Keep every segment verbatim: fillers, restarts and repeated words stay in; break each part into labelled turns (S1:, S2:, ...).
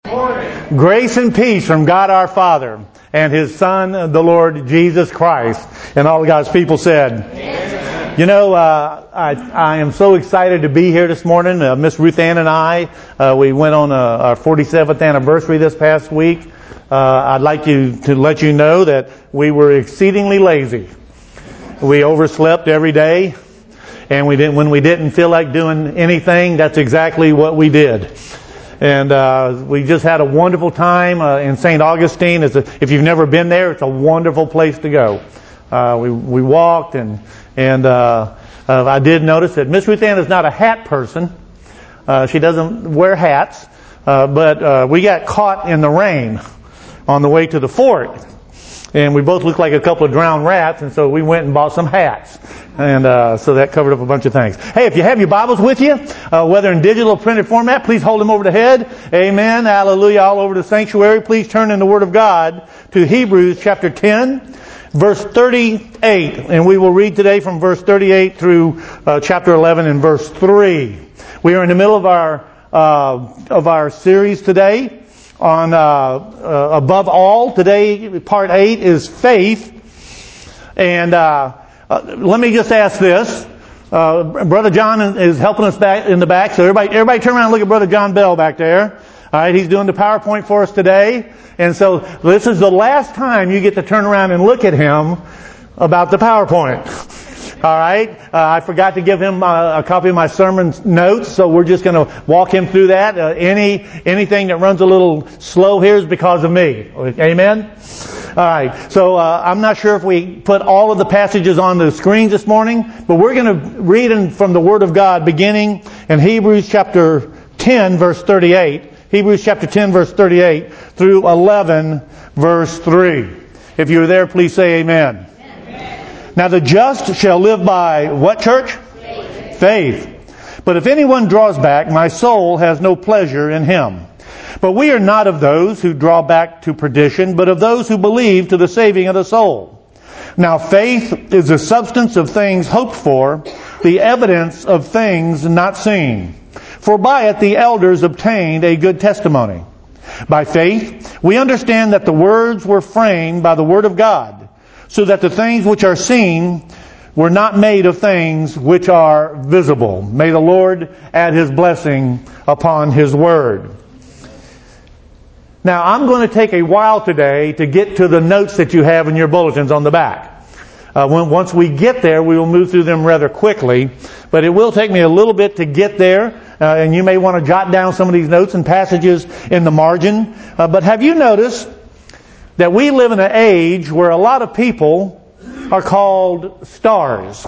S1: Morning. Grace and peace from God our Father and His Son, the Lord Jesus Christ. And all of God's people said, Amen. You know, uh, I, I am so excited to be here this morning. Uh, Miss Ruth Ann and I, uh, we went on uh, our forty-seventh anniversary this past week. Uh, I'd like you to let you know that we were exceedingly lazy. We overslept every day. And we didn't, when we didn't feel like doing anything, that's exactly what we did. And uh we just had a wonderful time uh, in Saint Augustine. It's a, if you've never been there, it's a wonderful place to go. Uh we we walked and and uh, uh I did notice that Miss Ruth Ann is not a hat person. Uh she doesn't wear hats. Uh but uh we got caught in the rain on the way to the fort. And we both looked like a couple of drowned rats, and so we went and bought some hats. And uh so that covered up a bunch of things. Hey, if you have your Bibles with you, uh whether in digital or printed format, please hold them over the head. Amen. Hallelujah. All over the sanctuary. Please turn in the Word of God to Hebrews chapter ten, verse thirty-eight. And we will read today from verse thirty-eight through uh, chapter eleven and verse three. We are in the middle of our uh of our series today on uh, uh above all. Today, part eight is faith. And uh, uh let me just ask this. Uh Brother John is helping us back in the back, so everybody everybody turn around and look at Brother John Bell back there. All right, he's doing the PowerPoint for us today. And so this is the last time you get to turn around and look at him about the PowerPoint. All right. Uh, I forgot to give him uh, a copy of my sermon notes, so we're just going to walk him through that. Uh, any anything that runs a little slow here is because of me. Amen. All right. So uh, I'm not sure if we put all of the passages on the screens this morning, but we're going to read in, from the Word of God, beginning in Hebrews chapter ten, verse thirty-eight. Hebrews chapter ten, verse thirty-eight through eleven, verse three. If you're there, please say Amen. Now the just shall live by what, church? Faith. Faith. But if anyone draws back, my soul has no pleasure in him. But we are not of those who draw back to perdition, but of those who believe to the saving of the soul. Now faith is the substance of things hoped for, the evidence of things not seen. For by it the elders obtained a good testimony. By faith we understand that the words were framed by the word of God, so that the things which are seen were not made of things which are visible. May the Lord add His blessing upon His Word. Now, I'm going to take a while today to get to the notes that you have in your bulletins on the back. Uh, when, once we get there, we will move through them rather quickly. But it will take me a little bit to get there. Uh, and you may want to jot down some of these notes and passages in the margin. Uh, but have you noticed that we live in an age where a lot of people are called stars?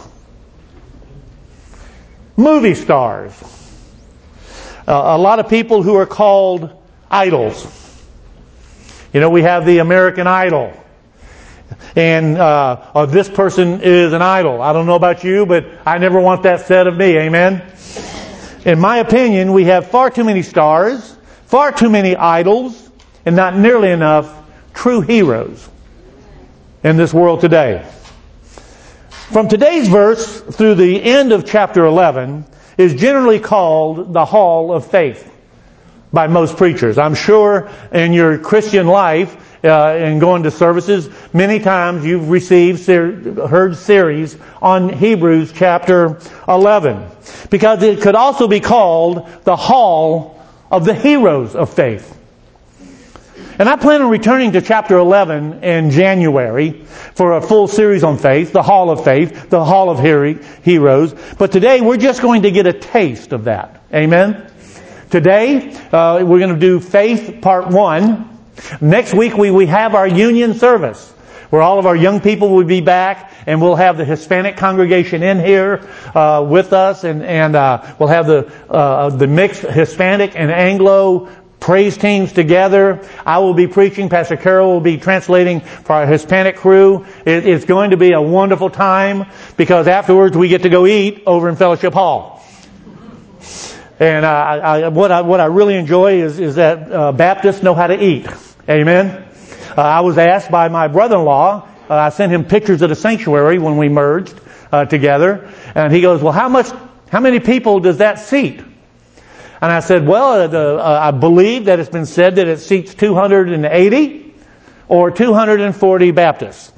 S1: Movie stars. Uh, a lot of people who are called idols. You know, we have the American Idol. And uh, oh, this person is an idol. I don't know about you, but I never want that said of me. Amen? In my opinion, we have far too many stars, far too many idols, and not nearly enough true heroes in this world today. From today's verse through the end of chapter eleven is generally called the Hall of Faith by most preachers. I'm sure in your Christian life uh, and going to services, many times you've received, ser- heard series on Hebrews chapter eleven. Because it could also be called the Hall of the Heroes of Faith. And I plan on returning to chapter eleven in January for a full series on faith, the Hall of Faith, the Hall of Heroes. But today we're just going to get a taste of that. Amen? Today uh, we're going to do Faith Part one. Next week we, we have our union service, where all of our young people will be back, and we'll have the Hispanic congregation in here uh, with us, and, and uh, we'll have the uh, the mixed Hispanic and Anglo praise teams together. I will be preaching. Pastor Carol will be translating for our Hispanic crew. It, it's going to be a wonderful time, because afterwards we get to go eat over in Fellowship Hall. And uh, I, what I what I really enjoy is is that uh, Baptists know how to eat. Amen. Uh, I was asked by my brother-in-law. Uh, I sent him pictures of the sanctuary when we merged uh, together, and he goes, "Well, how much? How many people does that seat?" And I said, well, the, uh, I believe that it's been said that it seats two hundred eighty or two hundred forty Baptists.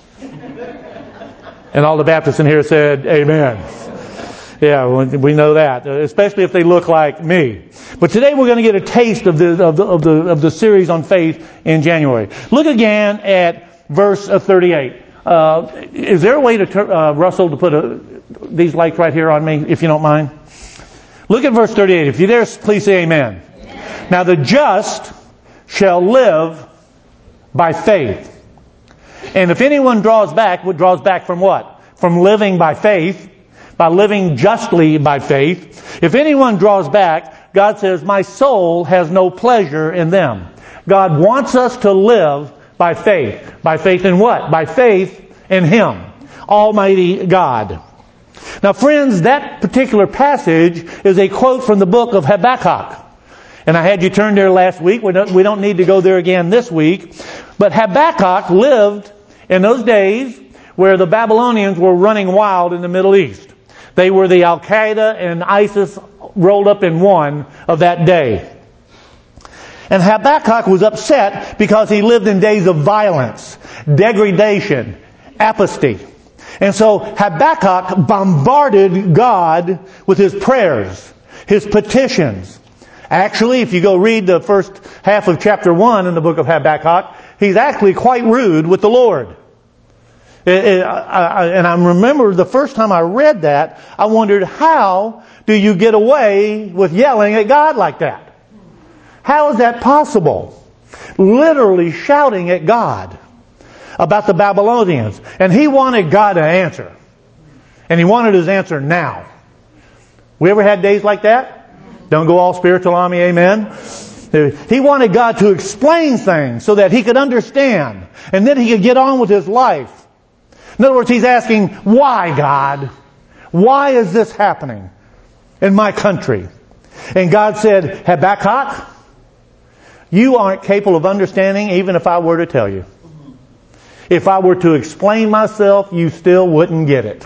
S1: And all the Baptists in here said, amen. Yeah, we know that, especially if they look like me. But today we're going to get a taste of the, of the, of the, of the series on faith in January. Look again at verse thirty-eight. Uh, is there a way to, tur- uh, Russell, to put a, these lights right here on me, if you don't mind? Look at verse thirty-eight. If you're there, please say amen. Amen. Now the just shall live by faith. And if anyone draws back, what draws back from what? From living by faith, by living justly by faith. If anyone draws back, God says, my soul has no pleasure in them. God wants us to live by faith. By faith in what? By faith in Him, Almighty God. Now friends, that particular passage is a quote from the book of Habakkuk. And I had you turn there last week. We don't, we don't need to go there again this week. But Habakkuk lived in those days where the Babylonians were running wild in the Middle East. They were the Al-Qaeda and ISIS rolled up in one of that day. And Habakkuk was upset because he lived in days of violence, degradation, apostasy. And so Habakkuk bombarded God with his prayers, his petitions. Actually, if you go read the first half of chapter one in the book of Habakkuk, he's actually quite rude with the Lord. It, it, I, I, and I remember the first time I read that, I wondered, how do you get away with yelling at God like that? How is that possible? Literally shouting at God about the Babylonians. And he wanted God to answer. And he wanted his answer now. We ever had days like that? Don't go all spiritual on me, amen? He wanted God to explain things so that he could understand. And then he could get on with his life. In other words, he's asking, why, God? Why is this happening in my country? And God said, Habakkuk, you aren't capable of understanding even if I were to tell you. If I were to explain myself, you still wouldn't get it.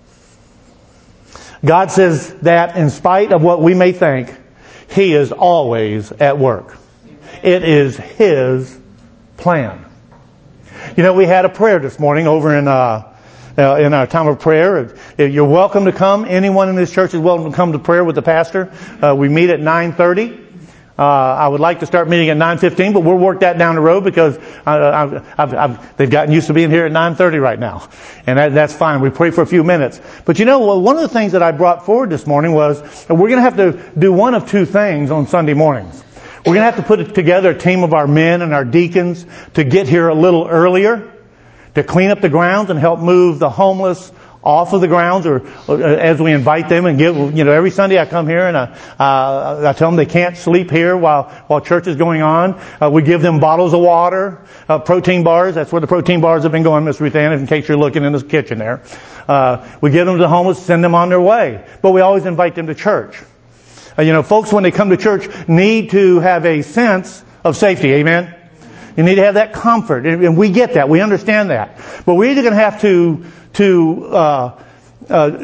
S1: God says that in spite of what we may think, He is always at work. It is His plan. You know, we had a prayer this morning over in uh, uh, in our time of prayer. You're welcome to come. Anyone in this church is welcome to come to prayer with the pastor. Uh, we meet at nine thirty. Uh, I would like to start meeting at nine fifteen, but we'll work that down the road because I, I've, I've, they've gotten used to being here at nine thirty right now. And that, that's fine. We pray for a few minutes. But you know, one of the things that I brought forward this morning was we're going to have to do one of two things on Sunday mornings. We're going to have to put together a team of our men and our deacons to get here a little earlier, to clean up the grounds and help move the homeless off of the grounds, or, or as we invite them and give, you know, every Sunday I come here and I, uh, I tell them they can't sleep here while, while church is going on. Uh, we give them bottles of water, uh, protein bars. That's where the protein bars have been going, Miss Ruth Ann, in case you're looking in the kitchen there. Uh, we give them to the homeless, send them on their way. But we always invite them to church. Uh, you know, folks, when they come to church, need to have a sense of safety. Amen? You need to have that comfort. And, and we get that. We understand that. But we're either going to have to to uh, uh,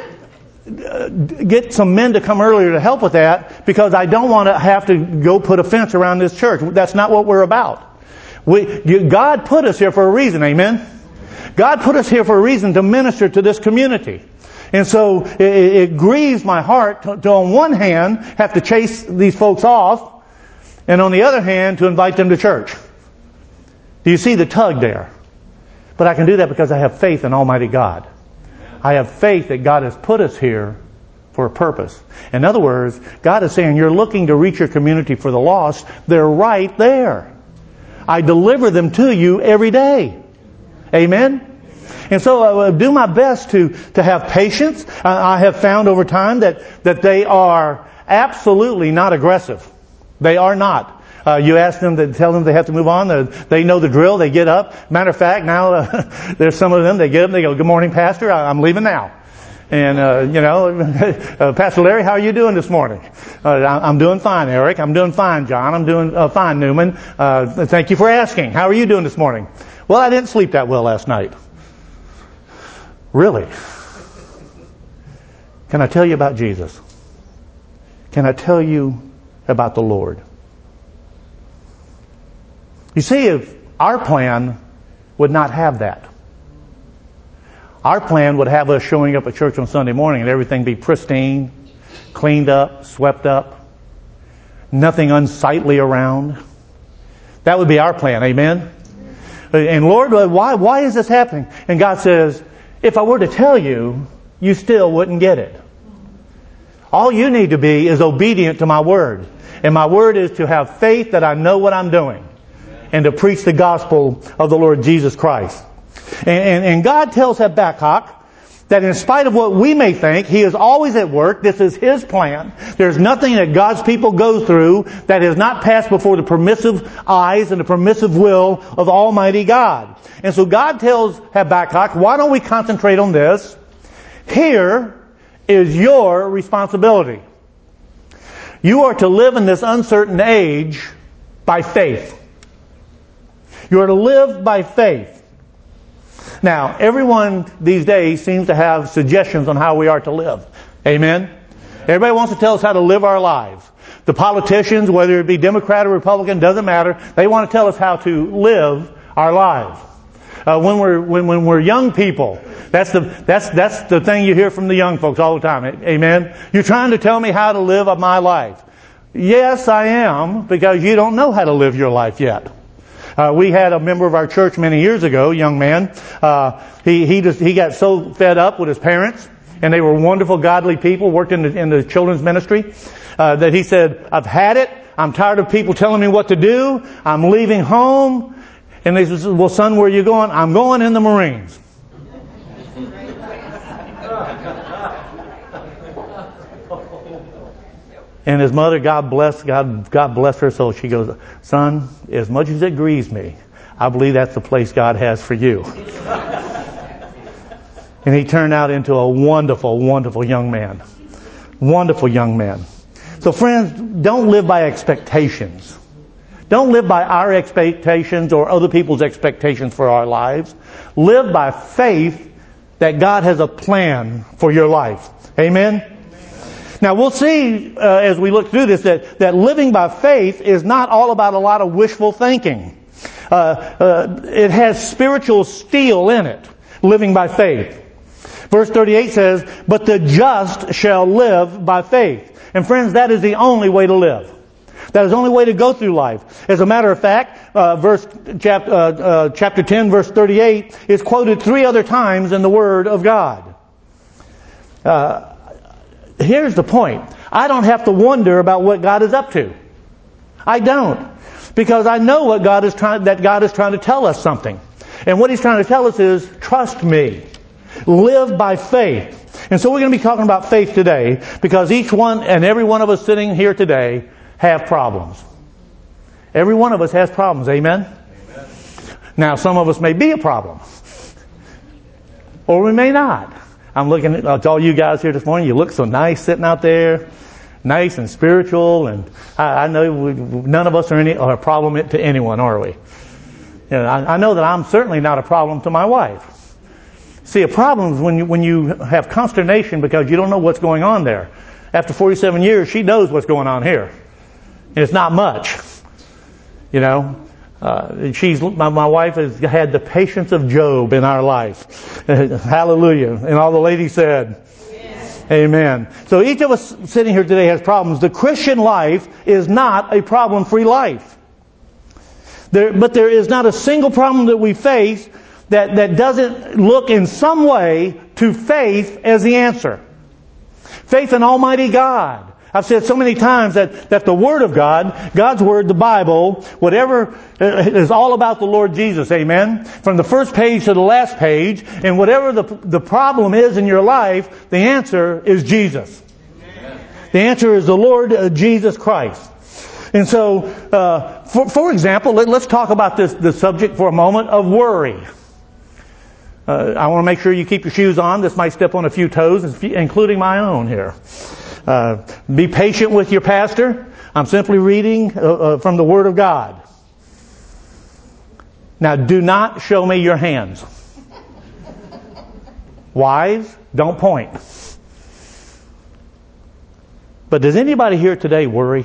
S1: get some men to come earlier to help with that, because I don't want to have to go put a fence around this church. That's not what we're about. We, you, God put us here for a reason, amen? God put us here for a reason to minister to this community. And so it, it grieves my heart to, to, on one hand, have to chase these folks off, and on the other hand, to invite them to church. Do you see the tug there? But I can do that because I have faith in Almighty God. I have faith that God has put us here for a purpose. In other words, God is saying, you're looking to reach your community for the lost. They're right there. I deliver them to you every day. Amen? And so I will do my best to, to have patience. I have found over time that, that they are absolutely not aggressive. They are not. Uh, you ask them to tell them they have to move on. They know the drill. They get up. Matter of fact, now uh, there's some of them. They get up. They go, "Good morning, Pastor. I'm leaving now." And uh, you know, uh, Pastor Larry, how are you doing this morning? Uh, I'm doing fine, Eric. I'm doing fine, John. I'm doing uh, fine, Newman. Uh, thank you for asking. How are you doing this morning? Well, I didn't sleep that well last night. Really? Can I tell you about Jesus? can I tell you about the Lord? You see, if our plan would not have that. Our plan would have us showing up at church on Sunday morning and everything be pristine, cleaned up, swept up, nothing unsightly around. That would be our plan, amen? And Lord, why, why is this happening? And God says, if I were to tell you, you still wouldn't get it. All you need to be is obedient to my word. And my word is to have faith that I know what I'm doing. And to preach the gospel of the Lord Jesus Christ. And, and, and God tells Habakkuk that in spite of what we may think, He is always at work. This is His plan. There's nothing that God's people go through that has not passed before the permissive eyes and the permissive will of Almighty God. And so God tells Habakkuk, why don't we concentrate on this? Here is your responsibility. You are to live in this uncertain age by faith. You are to live by faith. Now, everyone these days seems to have suggestions on how we are to live. Amen? Everybody wants to tell us how to live our lives. The politicians, whether it be Democrat or Republican, doesn't matter. They want to tell us how to live our lives. Uh, when we're when, when we're young people, that's the that's that's the thing you hear from the young folks all the time. Amen? You're trying to tell me how to live my life. Yes, I am, because you don't know how to live your life yet. Uh, we had a member of our church many years ago, young man. Uh, he he just he got so fed up with his parents, and they were wonderful, godly people, worked in the in the children's ministry, uh, that he said, "I've had it. I'm tired of people telling me what to do. I'm leaving home." And they said, "Well, son, where are you going?" "I'm going in the Marines." And his mother, God bless, God, God bless her soul, she goes, "Son, as much as it grieves me, I believe that's the place God has for you." And he turned out into a wonderful, wonderful young man. Wonderful young man. So friends, don't live by expectations. Don't live by our expectations or other people's expectations for our lives. Live by faith that God has a plan for your life. Amen? Now we'll see uh, as we look through this that, that living by faith is not all about a lot of wishful thinking. Uh, uh, it has spiritual steel in it, living by faith. Verse thirty-eight says, "But the just shall live by faith." And friends, that is the only way to live. That is the only way to go through life. As a matter of fact, uh, verse chap, uh, uh, chapter ten, verse thirty-eight is quoted three other times in the Word of God. Uh, Here's the point. I don't have to wonder about what God is up to. I don't. Because I know what God is trying, that God is trying to tell us something. And what He's trying to tell us is, trust me. Live by faith. And so we're going to be talking about faith today, because each one and every one of us sitting here today have problems. Every one of us has problems. Amen? Amen. Now, some of us may be a problem. Or we may not. I'm looking at all you guys here this morning. You look so nice sitting out there, nice and spiritual. And I, I know we, none of us are, any, are a problem to anyone, are we? You know, I, I know that I'm certainly not a problem to my wife. See, a problem is when you, when you have consternation because you don't know what's going on there. After forty-seven years, she knows what's going on here. And it's not much. You know? Uh, she's my, my wife has had the patience of Job in our life. Hallelujah. And all the ladies said, Amen. Amen. So each of us sitting here today has problems. The Christian life is not a problem-free life. There, but there is not a single problem that we face that, that doesn't look in some way to faith as the answer. Faith in Almighty God. I've said so many times that, that the Word of God, God's Word, the Bible, whatever, is all about the Lord Jesus. Amen? From the first page to the last page, and whatever the, the problem is in your life, the answer is Jesus. Amen. The answer is the Lord uh, Jesus Christ. And so, uh, for, for example, let, let's talk about this, this subject for a moment of worry. Uh, I want to make sure you keep your shoes on. This might step on a few toes, including my own here. Uh, be patient with your pastor. I'm simply reading uh, uh, from the Word of God. Now, do not show me your hands. Wives, don't point. But does anybody here today worry?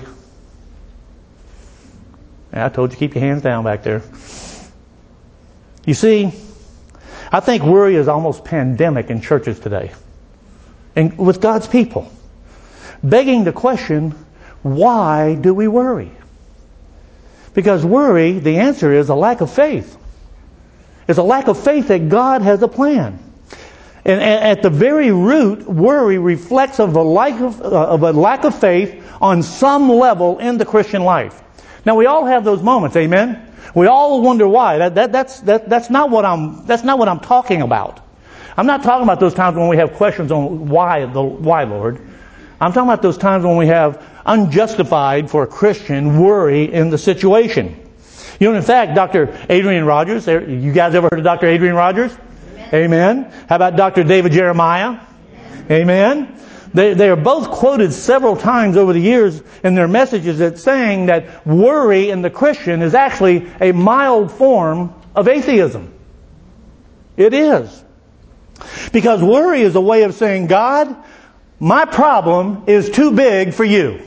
S1: Yeah, I told you keep your hands down back there. You see, I think worry is almost pandemic in churches today. And with God's people. Begging the question, why do we worry? Because worry, the answer is a lack of faith. It's a lack of faith that God has a plan. And at the very root, worry reflects of a lack of, uh, of a lack of faith on some level in the Christian life. Now we all have those moments, amen? We all wonder why. That, that, that's, that, that's not what I'm, that's not what I'm talking about. I'm not talking about those times when we have questions on why, the, why, Lord. I'm talking about those times when we have unjustified for a Christian worry in the situation. You know, in fact, Doctor Adrian Rogers, you guys ever heard of Doctor Adrian Rogers? Amen. Amen. How about Doctor David Jeremiah? Amen. Amen. They, they are both quoted several times over the years in their messages that saying that worry in the Christian is actually a mild form of atheism. It is. Because worry is a way of saying, God, my problem is too big for you.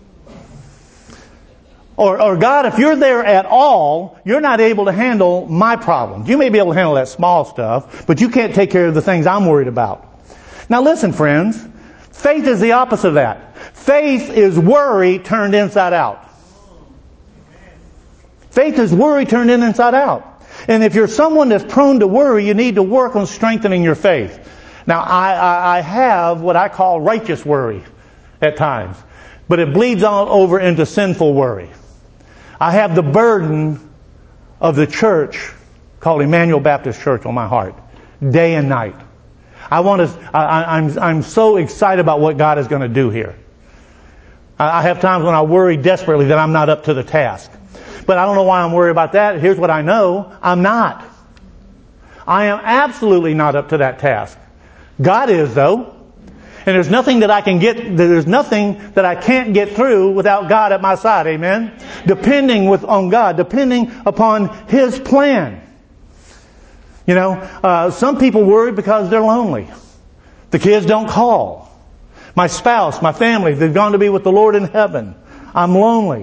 S1: Or, or God, if you're there at all, you're not able to handle my problems. You may be able to handle that small stuff, but you can't take care of the things I'm worried about. Now listen, friends. Faith is the opposite of that. Faith is worry turned inside out. Faith is worry turned in inside out. And if you're someone that's prone to worry, you need to work on strengthening your faith. Now, I, I, I have what I call righteous worry at times. But it bleeds on over into sinful worry. I have the burden of the church called Emmanuel Baptist Church on my heart, day and night. I want to. I, I'm. I'm so excited about what God is going to do here. I, I have times when I worry desperately that I'm not up to the task, but I don't know why I'm worried about that. Here's what I know: I'm not. I am absolutely not up to that task. God is, though. And there's nothing that I can get, there's nothing that I can't get through without God at my side, amen? Depending with, on God, depending upon His plan. You know, uh, some people worry because they're lonely. The kids don't call. My spouse, my family, they've gone to be with the Lord in heaven. I'm lonely.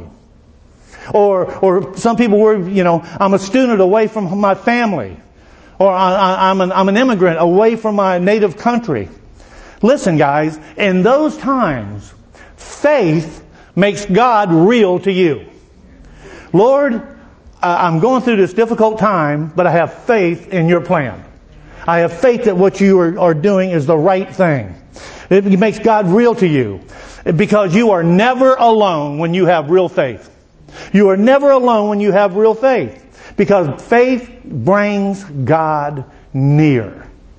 S1: Or, or some people worry, you know, I'm a student away from my family. Or I, I, I'm an, I'm an immigrant away from my native country. Listen, guys, in those times, faith makes God real to you. Lord, I'm going through this difficult time, but I have faith in your plan. I have faith that what you are, are doing is the right thing. It makes God real to you. Because you are never alone when you have real faith. You are never alone when you have real faith. Because faith brings God near.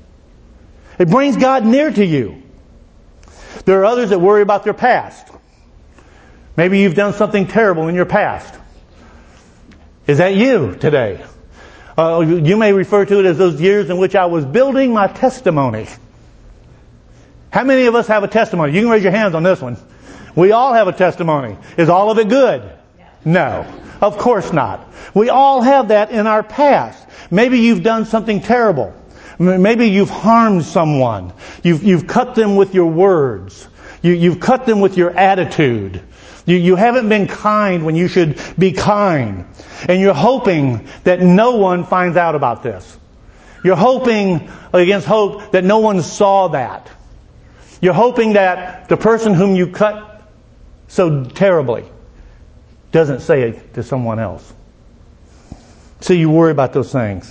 S1: It brings God near to you. There are others that worry about their past. Maybe you've done something terrible in your past. Is that you today? Uh, you may refer to it as those years in which I was building my testimony. How many of us have a testimony? You can raise your hands on this one. We all have a testimony. Is all of it good? No. Of course not. We all have that in our past. Maybe you've done something terrible. Maybe you've harmed someone. You've, you've cut them with your words. You, you've cut them with your attitude. You, you haven't been kind when you should be kind. And you're hoping that no one finds out about this. You're hoping against hope that no one saw that. You're hoping that the person whom you cut so terribly doesn't say it to someone else. So you worry about those things.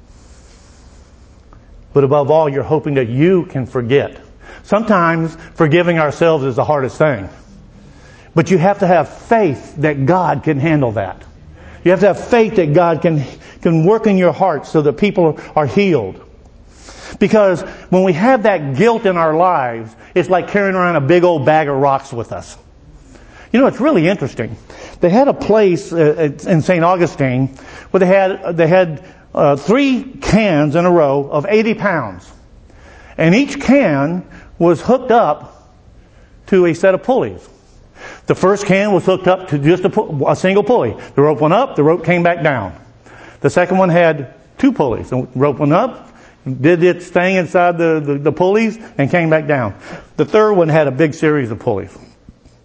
S1: But above all, you're hoping that you can forget. Sometimes forgiving ourselves is the hardest thing. But you have to have faith that God can handle that. You have to have faith that God can, can work in your heart so that people are healed. Because when we have that guilt in our lives, it's like carrying around a big old bag of rocks with us. You know, it's really interesting. They had a place in Saint Augustine where they had, they had Uh, three cans in a row of eighty pounds. And each can was hooked up to a set of pulleys. The first can was hooked up to just a, pu- a single pulley. The rope went up, the rope came back down. The second one had two pulleys. The rope went up, did its thing inside the, the, the pulleys, and came back down. The third one had a big series of pulleys.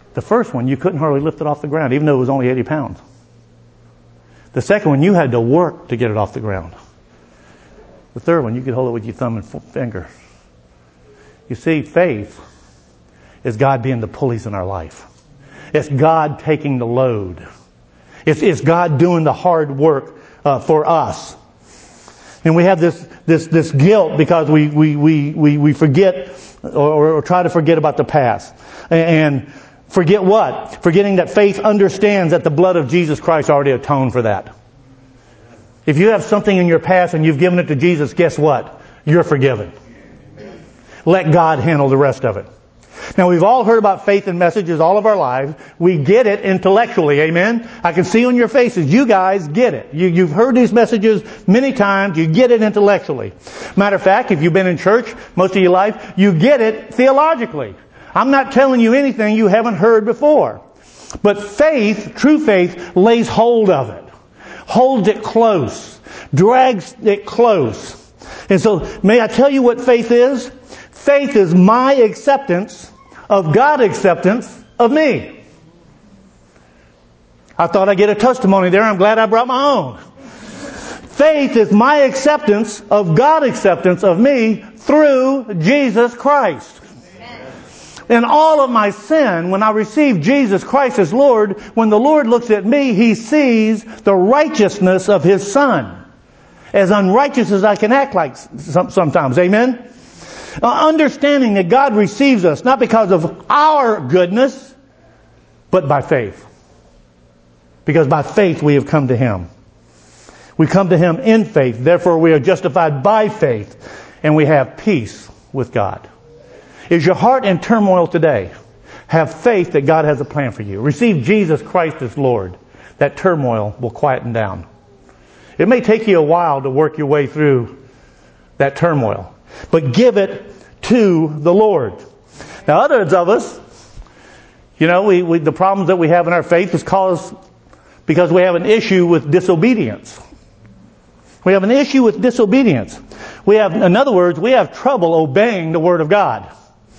S1: The first one, you couldn't hardly lift it off the ground, even though it was only eighty pounds. The second one, you had to work to get it off the ground. The third one, you could hold it with your thumb and finger. You see, faith is God being the pulleys in our life. It's God taking the load. It's, it's God doing the hard work uh, for us. And we have this this this guilt because we we we we, we forget or, or try to forget about the past. And forget what? Forgetting that faith understands that the blood of Jesus Christ already atoned for that. If you have something in your past and you've given it to Jesus, guess what? You're forgiven. Let God handle the rest of it. Now, we've all heard about faith and messages all of our lives. We get it intellectually, amen? I can see on your faces, you guys get it. You, you've heard these messages many times. You get it intellectually. Matter of fact, if you've been in church most of your life, you get it theologically. I'm not telling you anything you haven't heard before. But faith, true faith, lays hold of it. Holds it close. Drags it close. And so, may I tell you what faith is? Faith is my acceptance of God's acceptance of me. I thought I'd get a testimony there. I'm glad I brought my own. Faith is my acceptance of God's acceptance of me through Jesus Christ. In all of my sin, when I receive Jesus Christ as Lord, when the Lord looks at me, He sees the righteousness of His Son. As unrighteous as I can act like sometimes. Amen? Uh, understanding that God receives us not because of our goodness, but by faith. Because by faith we have come to Him. We come to Him in faith. Therefore we are justified by faith. And we have peace with God. Is your heart in turmoil today? Have faith that God has a plan for you. Receive Jesus Christ as Lord. That turmoil will quieten down. It may take you a while to work your way through that turmoil. But give it to the Lord. Now others of us, you know, we, we, the problems that we have in our faith is caused because we have an issue with disobedience. We have an issue with disobedience. We have, in other words, we have trouble obeying the Word of God.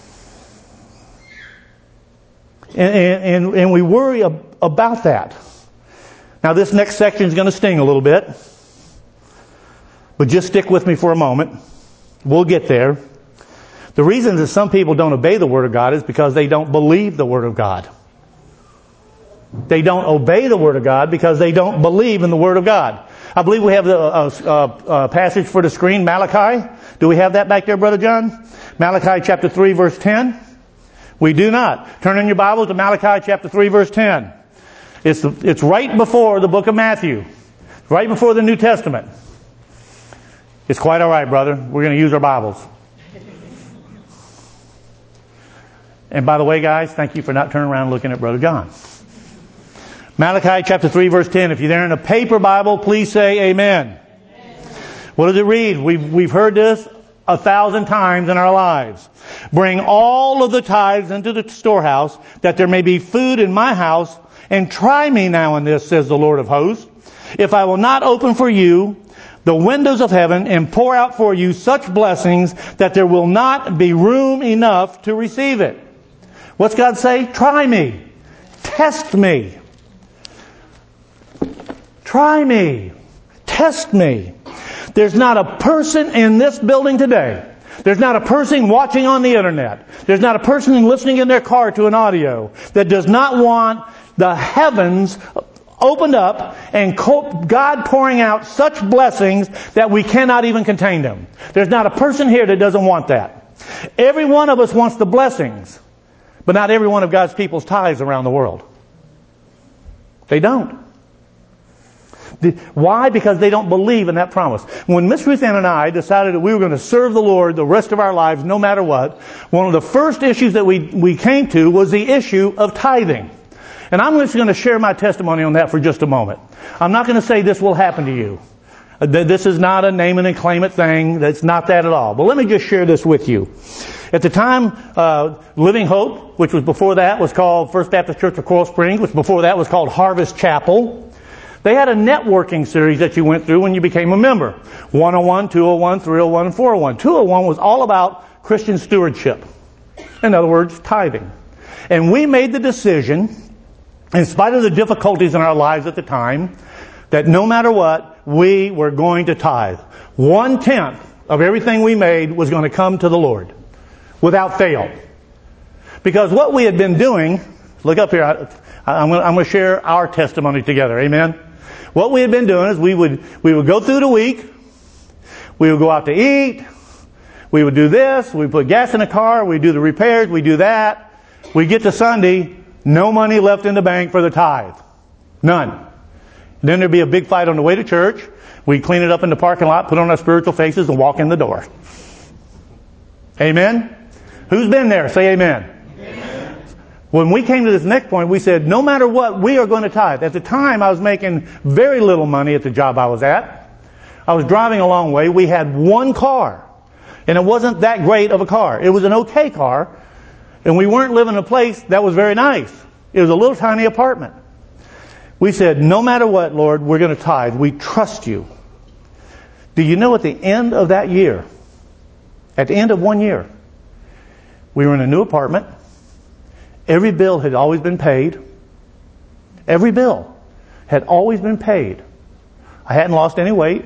S1: And, and, and we worry ab- about that. Now this next section is going to sting a little bit. But just stick with me for a moment. We'll get there. The reason that some people don't obey the Word of God is because they don't believe the Word of God. They don't obey the Word of God because they don't believe in the Word of God. I believe we have the uh, uh, uh, passage for the screen, Malachi. Do we have that back there, Brother John? Malachi chapter three, verse ten. We do not. Turn in your Bibles to Malachi chapter three, verse ten. It's, the, it's right before the book of Matthew. Right before the New Testament. It's quite all right, brother. We're going to use our Bibles. And by the way, guys, thank you for not turning around looking at Brother John. Malachi chapter three, verse ten. If you're there in a paper Bible, please say amen. Amen. What does it read? We've, we've heard this a thousand times in our lives. Bring all of the tithes into the storehouse, that there may be food in my house, and try me now in this, says the Lord of hosts. If I will not open for you the windows of heaven and pour out for you such blessings that there will not be room enough to receive it. What's God say? Try me. Test me. Try me. Test me. There's not a person in this building today. There's not a person watching on the internet. There's not a person listening in their car to an audio that does not want the heavens opened up and God pouring out such blessings that we cannot even contain them. There's not a person here that doesn't want that. Every one of us wants the blessings, but not every one of God's people's tithes around the world. They don't. Why? Because they don't believe in that promise. When Miss Ruth Ann and I decided that we were going to serve the Lord the rest of our lives, no matter what, one of the first issues that we, we came to was the issue of tithing. And I'm just going to share my testimony on that for just a moment. I'm not going to say this will happen to you. This is not a name it and claim it thing. That's not that at all. But let me just share this with you. At the time, uh, Living Hope, which was before that, was called First Baptist Church of Coral Springs, which before that was called Harvest Chapel. They had a networking series that you went through when you became a member. one oh one, two oh one, three oh one, and four oh one. two oh one was all about Christian stewardship. In other words, tithing. And we made the decision, in spite of the difficulties in our lives at the time, that no matter what, we were going to tithe. One-tenth of everything we made was going to come to the Lord, without fail. Because what we had been doing, look up here, I, I'm going, I'm going to share our testimony together, amen? What we had been doing is we would, we would go through the week, we would go out to eat, we would do this, we put gas in the car, we do the repairs, we do that. We get to Sunday, no money left in the bank for the tithe. None. Then there'd be a big fight on the way to church. We'd clean it up in the parking lot, put on our spiritual faces, and walk in the door. Amen? Who's been there? Say amen. Amen. When we came to this next point, we said, no matter what, we are going to tithe. At the time, I was making very little money at the job I was at. I was driving a long way. We had one car. And it wasn't that great of a car. It was an okay car. And we weren't living in a place that was very nice. It was a little tiny apartment. We said, no matter what, Lord, we're going to tithe. We trust you. Do you know at the end of that year, at the end of one year, we were in a new apartment. Every bill had always been paid. Every bill had always been paid. I hadn't lost any weight.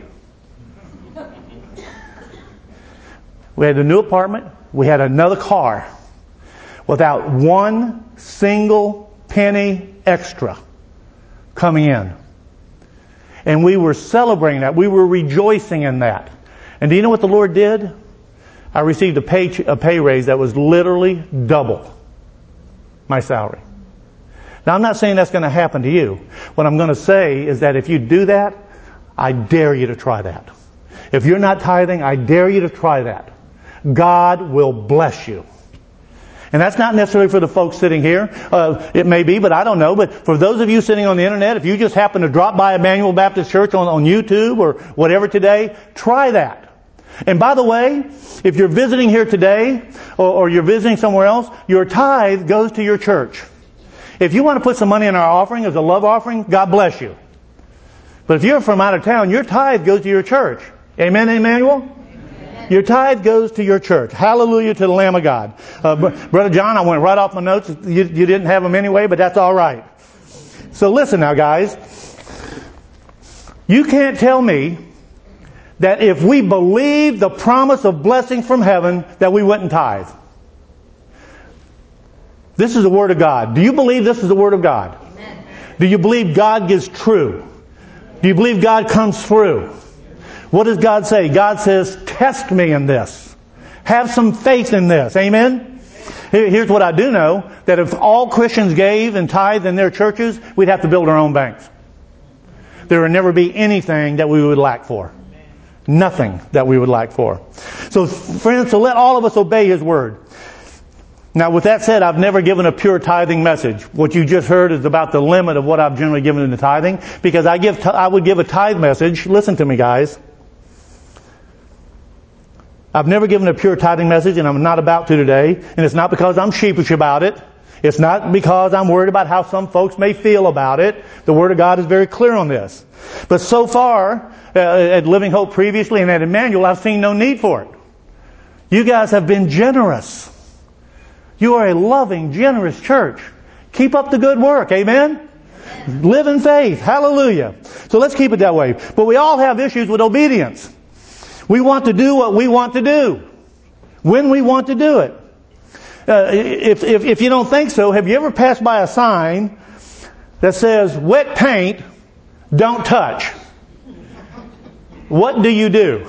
S1: We had a new apartment. We had another car without one single penny extra coming in. And we were celebrating that. We were rejoicing in that. And do you know what the Lord did? I received a pay, a pay raise that was literally double my salary. Now, I'm not saying that's going to happen to you. What I'm going to say is that if you do that, I dare you to try that. If you're not tithing, I dare you to try that. God will bless you. And that's not necessarily for the folks sitting here. Uh, it may be, but I don't know. But for those of you sitting on the internet, if you just happen to drop by Emmanuel Baptist Church on, on YouTube or whatever today, try that. And by the way, if you're visiting here today or, or you're visiting somewhere else, your tithe goes to your church. If you want to put some money in our offering as a love offering, God bless you. But if you're from out of town, your tithe goes to your church. Amen, Emmanuel? Your tithe goes to your church. Hallelujah to the Lamb of God. Uh, Brother John, I went right off my notes. You, you didn't have them anyway, but that's all right. So listen now, guys. You can't tell me that if we believe the promise of blessing from heaven, that we wouldn't tithe. This is the Word of God. Do you believe this is the Word of God? Amen. Do you believe God is true? Do you believe God comes through? What does God say? God says, test me in this. Have some faith in this. Amen? Here's what I do know, that if all Christians gave and tithed in their churches, we'd have to build our own banks. There would never be anything that we would lack for. Nothing that we would lack for. So, friends, so let all of us obey His Word. Now, with that said, I've never given a pure tithing message. What you just heard is about the limit of what I've generally given in the tithing. Because I give, I would give a tithe message. Listen to me, guys. I've never given a pure tithing message, and I'm not about to today. And it's not because I'm sheepish about it. It's not because I'm worried about how some folks may feel about it. The Word of God is very clear on this. But so far, uh, at Living Hope previously and at Emmanuel, I've seen no need for it. You guys have been generous. You are a loving, generous church. Keep up the good work. Amen? Live in faith. Hallelujah. So let's keep it that way. But we all have issues with obedience. We want to do what we want to do. When we want to do it. Uh, if, if, if you don't think so, have you ever passed by a sign that says, wet paint, don't touch? What do you do?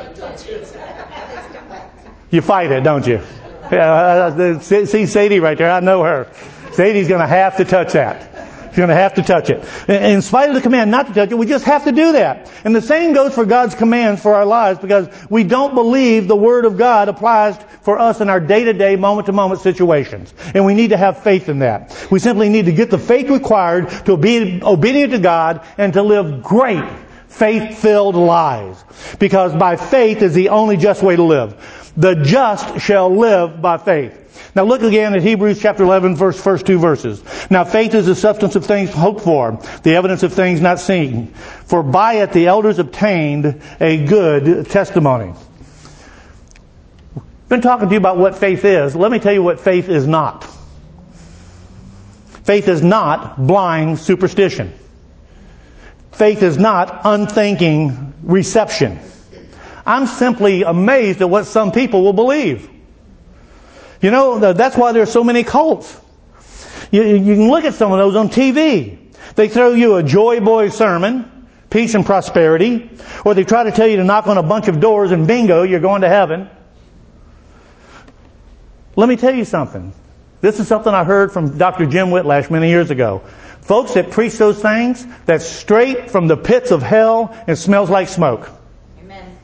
S1: You fight it, don't you? Uh, see Sadie right there. I know her. Sadie's going to have to touch that. She's going to have to touch it. In spite of the command not to touch it, we just have to do that. And the same goes for God's commands for our lives, because we don't believe the Word of God applies for us in our day-to-day, moment-to-moment situations. And we need to have faith in that. We simply need to get the faith required to be obedient to God and to live great, faith-filled lives. Because by faith is the only just way to live. The just shall live by faith. Now look again at Hebrews chapter eleven, verse, first two verses. Now faith is the substance of things hoped for, the evidence of things not seen. For by it the elders obtained a good testimony. I've been talking to you about what faith is. Let me tell you what faith is not. Faith is not blind superstition. Faith is not unthinking reception. I'm simply amazed at what some people will believe. You know, that's why there are so many cults. You, you can look at some of those on T V. They throw you a joy boy sermon, peace and prosperity, or they try to tell you to knock on a bunch of doors and bingo, you're going to heaven. Let me tell you something. This is something I heard from Doctor Jim Whitlash many years ago. Folks that preach those things, that's straight from the pits of hell and smells like smoke.
S2: Amen.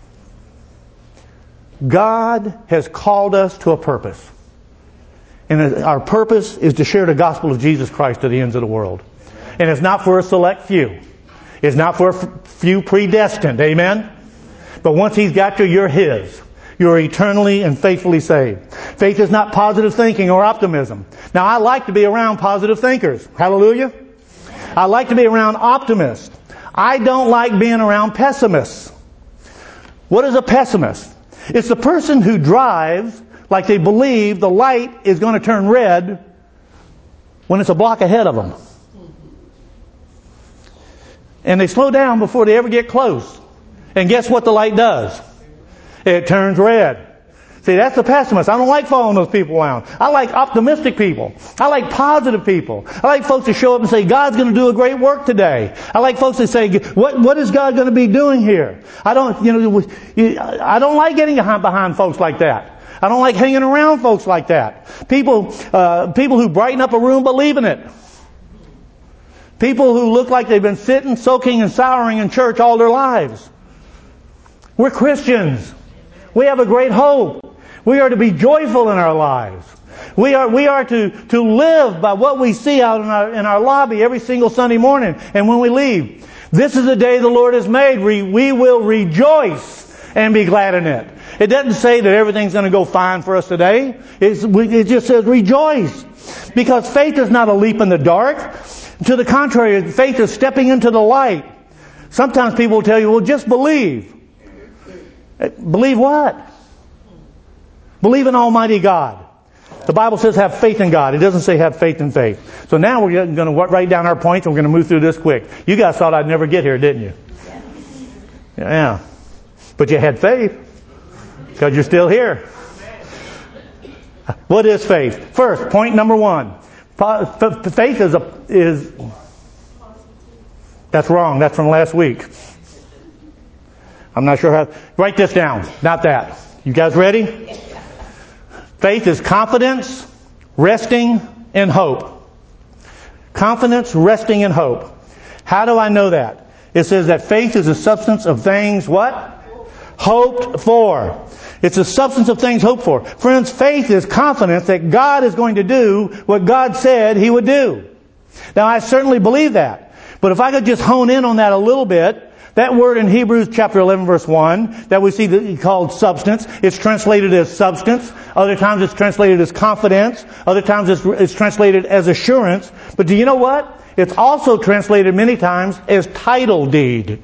S1: God has called us to a purpose. And our purpose is to share the gospel of Jesus Christ to the ends of the world. And it's not for a select few. It's not for a few predestined. Amen? But once He's got you, you're His. You're eternally and faithfully saved. Faith is not positive thinking or optimism. Now, I like to be around positive thinkers. Hallelujah. I like to be around optimists. I don't like being around pessimists. What is a pessimist? It's the person who drives like they believe the light is going to turn red when it's a block ahead of them. And they slow down before they ever get close. And guess what the light does? It turns red. See, that's the pessimist. I don't like following those people around. I like optimistic people. I like positive people. I like folks to show up and say, God's going to do a great work today. I like folks to say, what, what is God going to be doing here? I don't, you know, I don't like getting behind folks like that. I don't like hanging around folks like that. People, uh, people who brighten up a room believing it. People who look like they've been sitting, soaking, and souring in church all their lives. We're Christians. We have a great hope. We are to be joyful in our lives. We are, we are to, to live by what we see out in our, in our lobby every single Sunday morning and when we leave. This is the day the Lord has made. We, we will rejoice and be glad in it. It doesn't say that everything's going to go fine for us today. It's, it just says rejoice. Because faith is not a leap in the dark. To the contrary, faith is stepping into the light. Sometimes people will tell you, well, just believe. Believe what? Believe in Almighty God. The Bible says have faith in God. It doesn't say have faith in faith. So now we're going to write down our points and we're going to move through this quick. You guys thought I'd never get here, didn't you? Yeah. But you had faith. Because you're still here. What is faith? First, point number one. Faith is a, is, that's wrong. That's from last week. I'm not sure how, write this down. Not that. You guys ready? Faith is confidence, resting in hope. Confidence, resting in hope. How do I know that? It says that faith is a substance of things, what? Hoped for. It's a substance of things hoped for. Friends, faith is confidence that God is going to do what God said He would do. Now, I certainly believe that. But if I could just hone in on that a little bit, that word in Hebrews chapter eleven verse one that we see called substance, it's translated as substance. Other times it's translated as confidence. Other times it's, it's translated as assurance. But do you know what? It's also translated many times as title deed.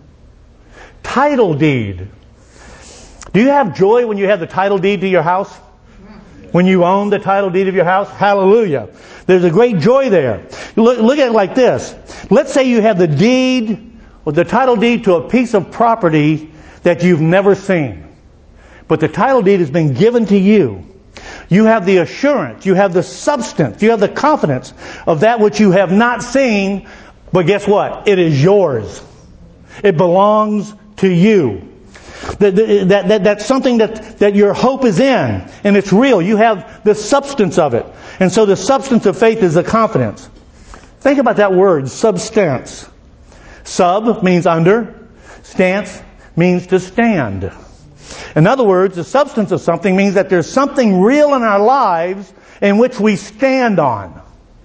S1: Title deed. Do you have joy when you have the title deed to your house? When you own the title deed of your house? Hallelujah. There's a great joy there. Look, look at it like this. Let's say you have the deed, or the title deed to a piece of property that you've never seen. But the title deed has been given to you. You have the assurance, you have the substance, you have the confidence of that which you have not seen, but guess what? It is yours. It belongs to you. That, that, that, that's something that, that your hope is in, and it's real. You have the substance of it. And so the substance of faith is the confidence. Think about that word, substance. Sub means under. Stance means to stand. In other words, the substance of something means that there's something real in our lives in which we stand on.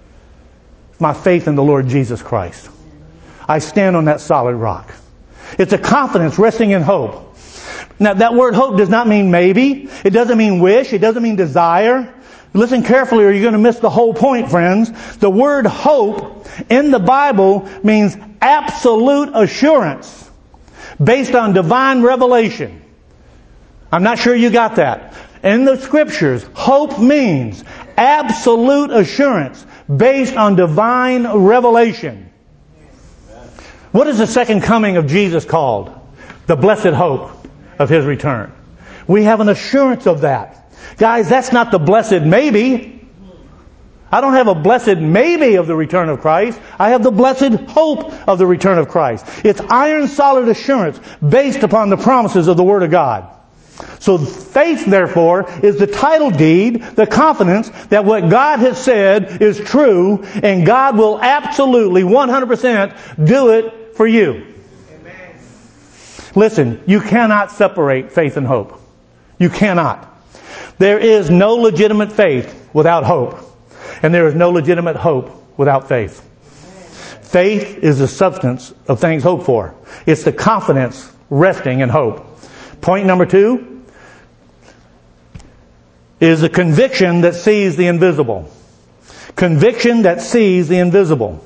S1: My faith in the Lord Jesus Christ. I stand on that solid rock. It's a confidence resting in hope. Now, that word hope does not mean maybe. It doesn't mean wish. It doesn't mean desire. Listen carefully or you're going to miss the whole point, friends. The word hope in the Bible means absolute assurance based on divine revelation. I'm not sure you got that. In the Scriptures, hope means absolute assurance based on divine revelation. What is the second coming of Jesus called? The blessed hope of His return. We have an assurance of that. Guys, that's not the blessed maybe. I don't have a blessed maybe of the return of Christ. I have the blessed hope of the return of Christ. It's iron solid assurance based upon the promises of the Word of God. So faith, therefore, is the title deed, the confidence that what God has said is true, and God will absolutely one hundred percent do it for you. Amen. Listen, you cannot separate faith and hope. You cannot. There is no legitimate faith without hope. And there is no legitimate hope without faith. Faith is the substance of things hoped for. It's the confidence resting in hope. Point number two is a conviction that sees the invisible. Conviction that sees the invisible.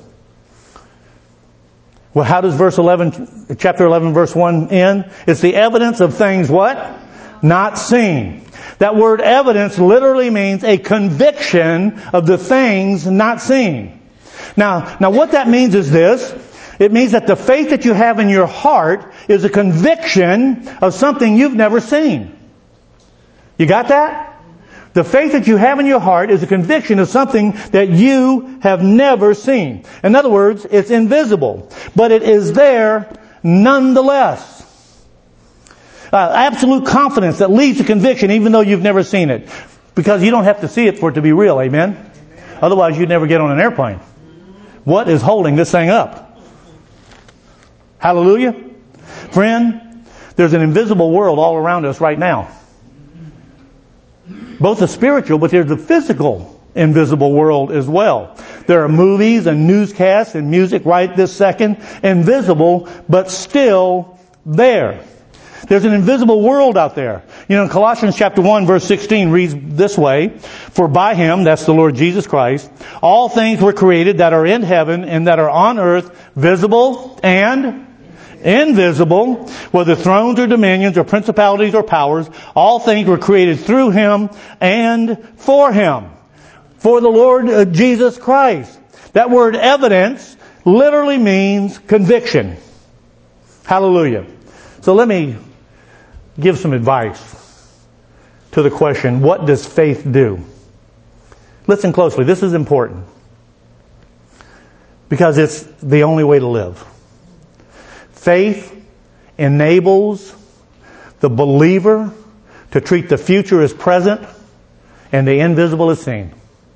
S1: Well, how does verse eleven, chapter eleven, verse one end? It's the evidence of things what? Not seen. That word evidence literally means a conviction of the things not seen. Now, now what that means is this. It means that the faith that you have in your heart is a conviction of something you've never seen. You got that? The faith that you have in your heart is a conviction of something that you have never seen. In other words, it's invisible. But it is there nonetheless. Uh, absolute confidence that leads to conviction even though you've never seen it. Because you don't have to see it for it to be real. Amen? Amen. Otherwise you'd never get on an airplane. What is holding this thing up? Hallelujah? Friend, there's an invisible world all around us right now. Both the spiritual, but there's the physical invisible world as well. There are movies and newscasts and music right this second. Invisible, but still there. There's an invisible world out there. You know, in Colossians chapter one, verse sixteen reads this way, "For by Him," that's the Lord Jesus Christ, "all things were created that are in heaven and that are on earth, visible and invisible, whether thrones or dominions or principalities or powers, all things were created through Him and for Him." For the Lord uh, Jesus Christ. That word evidence literally means conviction. Hallelujah. So let me give some advice to the question, what does faith do? Listen closely. This is important. Because it's the only way to live. Faith enables the believer to treat the future as present and the invisible as seen.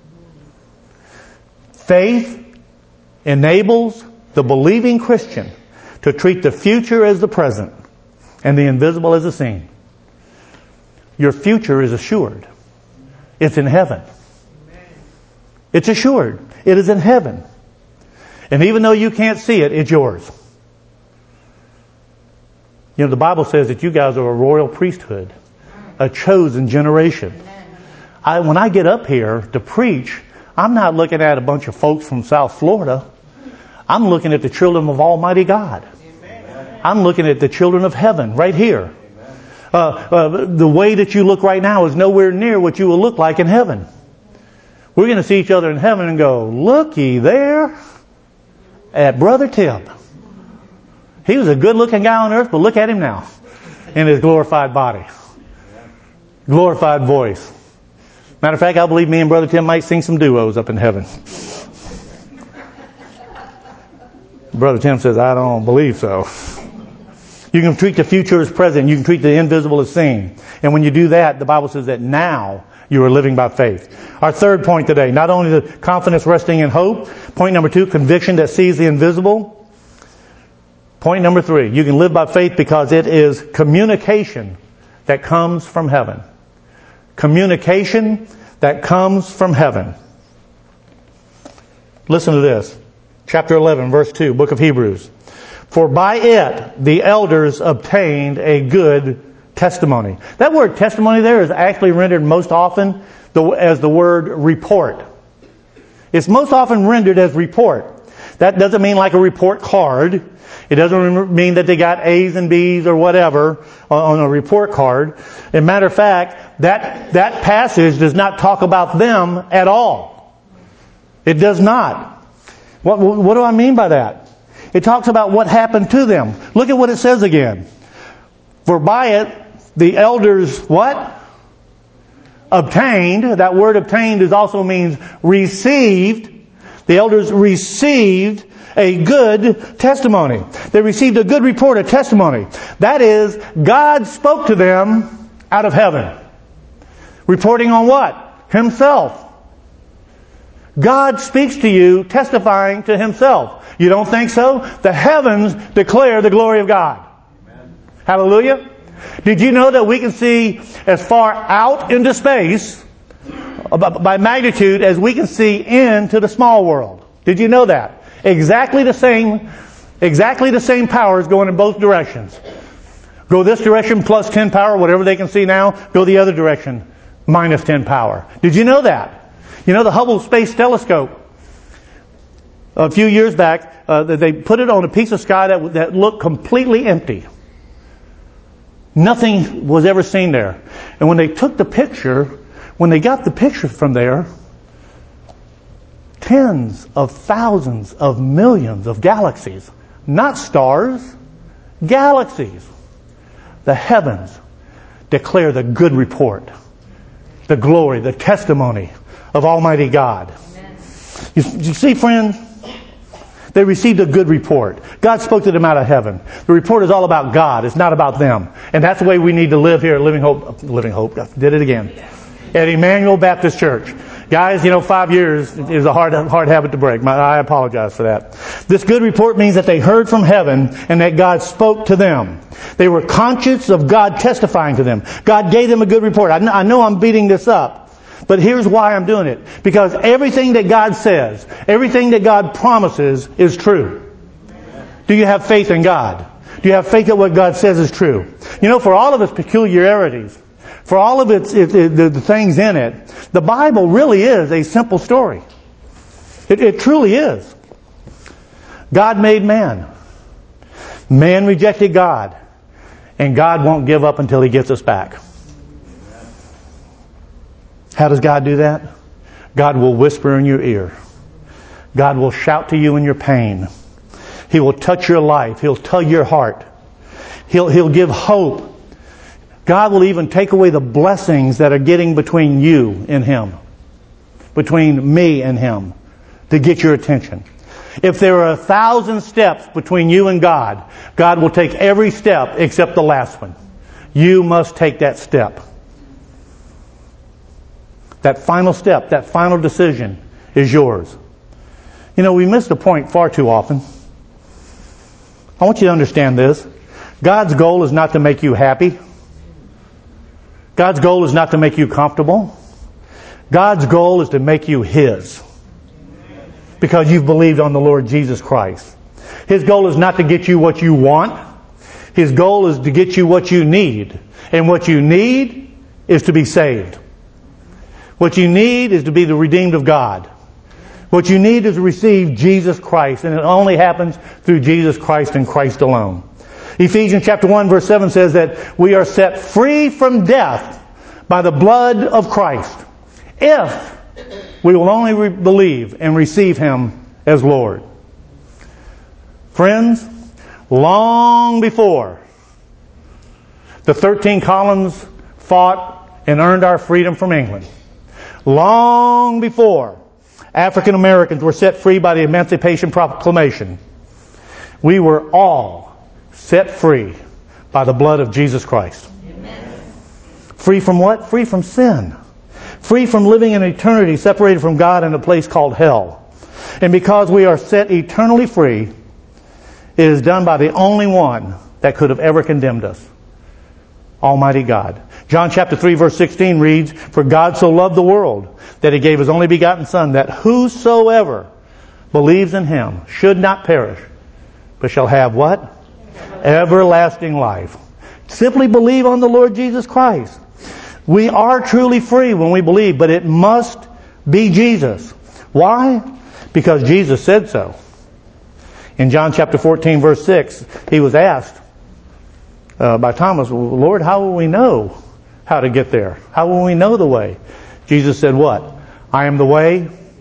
S1: Faith enables the believing Christian to treat the future as the present and the invisible as the seen. Your future is assured. It's in heaven. It's assured. It is in heaven. And even though you can't see it, it's yours. You know, the Bible says that you guys are a royal priesthood, a chosen generation. I, when I get up here to preach, I'm not looking at a bunch of folks from South Florida. I'm looking at the children of Almighty God. I'm looking at the children of heaven right here. Uh, uh, the way that you look right now is nowhere near what you will look like in heaven. We're going to see each other in heaven and go, looky there at Brother Tim. He was a good-looking guy on earth, but look at him now in his glorified body. Glorified voice. Matter of fact, I believe me and Brother Tim might sing some duos up in heaven. Brother Tim says, I don't believe so. You can treat the future as present. You can treat the invisible as seen. And when you do that, the Bible says that now you are living by faith. Our third point today, not only the confidence resting in hope. Point number two, conviction that sees the invisible. Point number three, you can live by faith because it is communication that comes from heaven. Communication that comes from heaven. Listen to this. Chapter eleven, verse two, book of Hebrews. For by it the elders obtained a good testimony. That word testimony there is actually rendered most often as the word report. It's most often rendered as report. That doesn't mean like a report card. It doesn't mean that they got A's and B's or whatever on a report card. As a matter of fact, that, that passage does not talk about them at all. It does not. What, what do I mean by that? It talks about what happened to them. Look at what it says again. For by it, the elders, what? Obtained. That word obtained is also means received. The elders received a good testimony. They received a good report, a testimony. That is, God spoke to them out of heaven. Reporting on what? Himself. God speaks to you testifying to Himself. You don't think so? The heavens declare the glory of God. Amen. Hallelujah. Did you know that we can see as far out into space by magnitude as we can see into the small world? Did you know that? Exactly the same, exactly the same powers going in both directions. Go this direction plus ten power, whatever they can see now. Go the other direction, minus ten power. Did you know that? You know the Hubble Space Telescope, a few years back, uh, they put it on a piece of sky that, that looked completely empty. Nothing was ever seen there. And when they took the picture, when they got the picture from there, tens of thousands of millions of galaxies, not stars, galaxies. The heavens declare the good report, the glory, the testimony of Almighty God. You, you see, friends, they received a good report. God spoke to them out of heaven. The report is all about God. It's not about them. And that's the way we need to live here at Living Hope. Living Hope. Did it again. At Emmanuel Baptist Church. Guys, you know, five years is a hard, hard habit to break. I apologize for that. This good report means that they heard from heaven and that God spoke to them. They were conscious of God testifying to them. God gave them a good report. I know I'm beating this up. But here's why I'm doing it. Because everything that God says, everything that God promises is true. Do you have faith in God? Do you have faith that what God says is true? You know, for all of its peculiarities, for all of its, it, it, the, the things in it, the Bible really is a simple story. It, it truly is. God made man. Man rejected God. And God won't give up until He gets us back. How does God do that? God will whisper in your ear. God will shout to you in your pain. He will touch your life. He'll tug your heart. He'll, he'll give hope. God will even take away the blessings that are getting between you and Him. Between me and Him. To get your attention. If there are a thousand steps between you and God, God will take every step except the last one. You must take that step. That final step, that final decision is yours. You know, we miss the point far too often. I want you to understand this. God's goal is not to make you happy. God's goal is not to make you comfortable. God's goal is to make you His. Because you've believed on the Lord Jesus Christ. His goal is not to get you what you want. His goal is to get you what you need. And what you need is to be saved. What you need is to be the redeemed of God. What you need is to receive Jesus Christ. And it only happens through Jesus Christ and Christ alone. Ephesians chapter one verse seven says that we are set free from death by the blood of Christ. If we will only re- believe and receive Him as Lord. Friends, long before the thirteen colonies fought and earned our freedom from England, long before African Americans were set free by the Emancipation Proclamation, we were all set free by the blood of Jesus Christ. Amen. Free from what? Free from sin. Free from living in eternity separated from God in a place called hell. And because we are set eternally free, it is done by the only one that could have ever condemned us. Almighty God. John chapter three verse sixteen reads, For God so loved the world that He gave His only begotten Son, that whosoever believes in Him should not perish, but shall have what? Everlasting life. Simply believe on the Lord Jesus Christ. We are truly free when we believe, but it must be Jesus. Why? Because Jesus said so. In John chapter fourteen verse six, He was asked uh, by Thomas, Lord, how will we know how to get there? How will we know the way? Jesus said what? I am the way,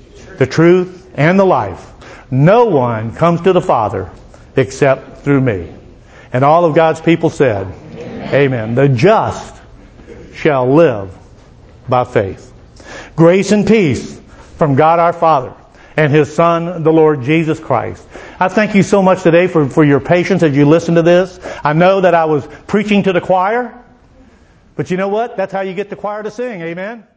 S1: the truth, and the life. No one comes to the Father except through me. And all of God's people said, Amen. Amen. The just shall live by faith. Grace and peace from God our Father and His Son, the Lord Jesus Christ. I thank you so much today for, for your patience as you listen to this. I know that I was preaching to the choir, but you know what? That's how you get the choir to sing. Amen.